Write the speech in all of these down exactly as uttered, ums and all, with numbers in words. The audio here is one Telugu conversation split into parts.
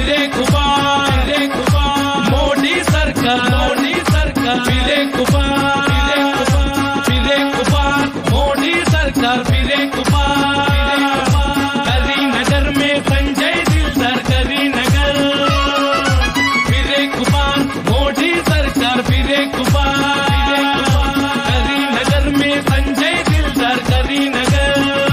फिरे कुबार फिरे कुबार मोदी सरकार मोदी सरकार फिरे कुबार फिरे कुबार फिरे कुबार मोदी सरकार फिरे कुबार करीनगर में संजय दिलदार करीनगर फिरे कुबार मोदी सरकार फिरे कुबार करीनगर में संजय दिलदार करीनगर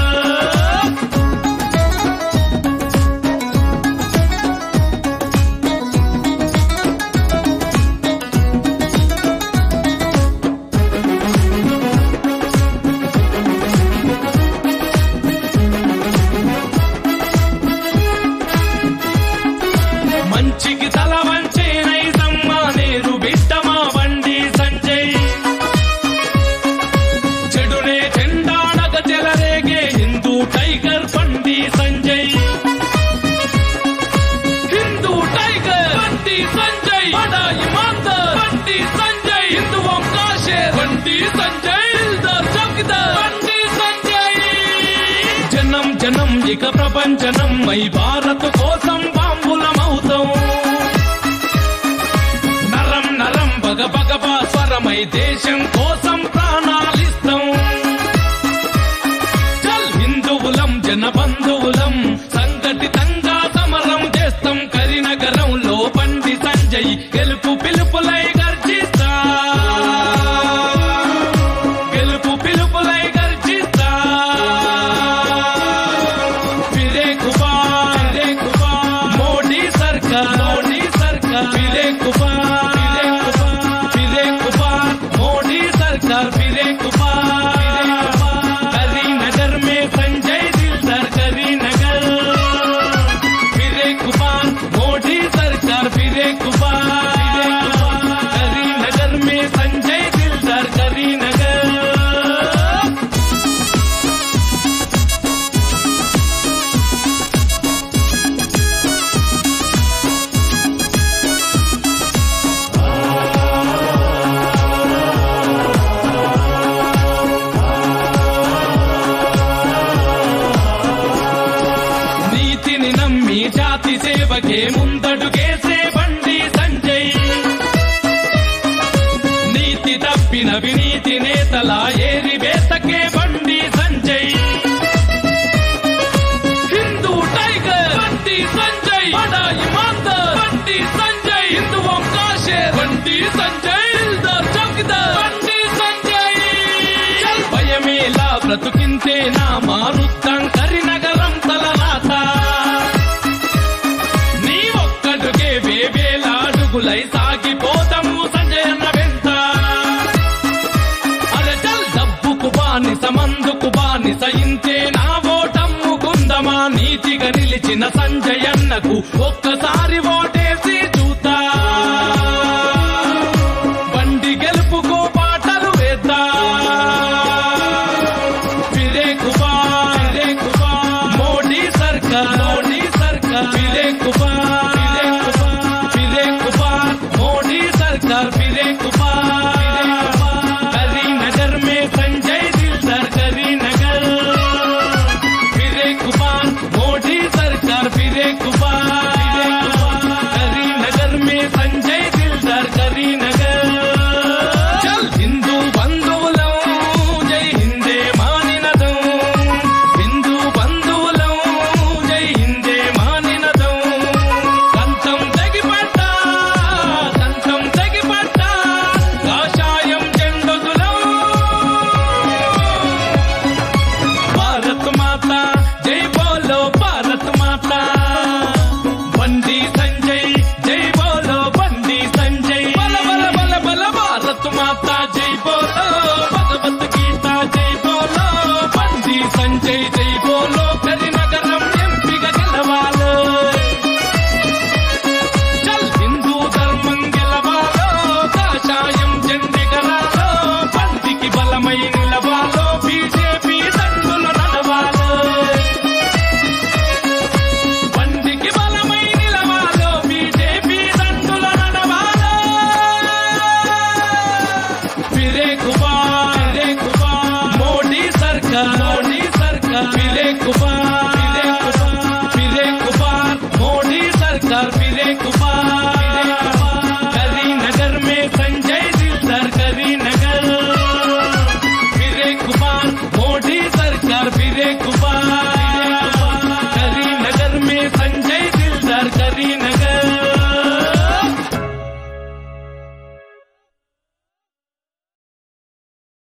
మంచికి తల వంచే నైజమ్మా నేరు బిడ్డమా బండి సంజయ్ చెడునే చెండాడగ చెలరేగే హిందూ టైగర్ బండి సంజయ్ హిందూ టైగర్ బండి సంజయ్ బడా ఇమాందార్ బండి సంజయ్ హిందువం కా షేర్ బండి సంజయ్ దిల్దార్ చౌకీదార్ బండి సంజయ్ జనం జనం ఇక ప్రపంచనం మై భారత్ కోసం బాంబులమవుతాం నరం నరం బగ బగబా స్వరమై దేశం కోసం ప్రాణాలిస్తాం చల్ హిందువులం జన బంధువులం సంఘటితంగా సమరం చేస్తాం కరీనగరంలో బండి సంజయ్ గెలుపు పిలుపులై గర్జిస్తా గెలుపు పిలుపులై గర్జిస్తా फिरे कुबार फिरे कुबार मोदी सरकार मोदी सरकार फिरे कुबार फिरे कुबार फिरे कुबार मोदी सरकार फिरे कुबार करीनगर में संजय दिलदार करीनगर फिरे कुबार मोदी सरकार फिरे कुबार करीनगर में संजय दिलदार करीनगर నీతిని నమ్మి జాతి సేవకే ముందడుగేసే బండి సంజయ్ నీతి తప్పిన వినీతి నేతల ఏరి వేతకే బండి సంజయ్ హిందూ టైగర్ బండి సంజయ్ బడా ఇమాందార్ బండి సంజయ్ హిందువం కా షేర్ బండి సంజయ్ దిల్దార్ చౌకీదార్ బండి సంజయ్ చల్ భయమేలా బ్రతుకింతే నా మారుద్దాం కరీనగరం తలరాత నీ ఒక్కడుగే వేవేలాడుగులై సాగిపోతాము సంజయ్ అన్న వెంట అరే చల్ డబ్బుకు బానిస మందుకు బానిస ఇంతే నా ఓటమ్ము కుందమా నీతిగా నిలిచిన సంజయ్ అన్నకు ఒక్కసారి ఓటేసి చూతా బండి గెలుపుకో పాటలు వేద్దా फिरे कुबार फिरे कुबार मोदी सरकार मोदी सरकार फिरे कुबार फिरे कुबार फिरे कुबार मोदी सरकार फिरे कुबार करीनगर में संजय दिलदार करीनगर फिरे कुबार मोदी सरकार फिरे कुबार करीनगर में संजय दिलदार करीनगर चल हिंदू బంధువులం జై హిందే మానినదం హిందూ బంధువులం జై హిందే మానినదం కంఠం తెగిపట్ట కంఠం తెగిపట్ట కాషాయం జెండొదులం భారత్ మాత జై బోలో భారత్ మాత బండి సంజయ్ జై బోలో బండి సంజయ్ బల బల బల బల భారత్ మాత జై బోలో భగవత్ గీత జై బోలో బండి సంజయ్ జై బోలో కరీనగరం ఎంపిగా గెలవాలో చల్ హిందూ ధర్మం గెలవాలో కాషాయం జెండెగరాలో బండికి బలమై నిలవాలో బీజేపీ దండులు నడవాలో బండికి బలమై నిలవాలో బీజేపీ దండులు నడవాలో फिरे कुबार फिरे कुबार मोदी सरकार मोदी सरकार फिरे कुबार फिरे कुबार फिरे कुबार मोदी सरकार फिरे फिरे कुमार करीनगर में संजय दिलदार करीनगर फिरे कुमार मोदी सरकार फिरे कुमार करीनगर में संजय दिलदार करीनगर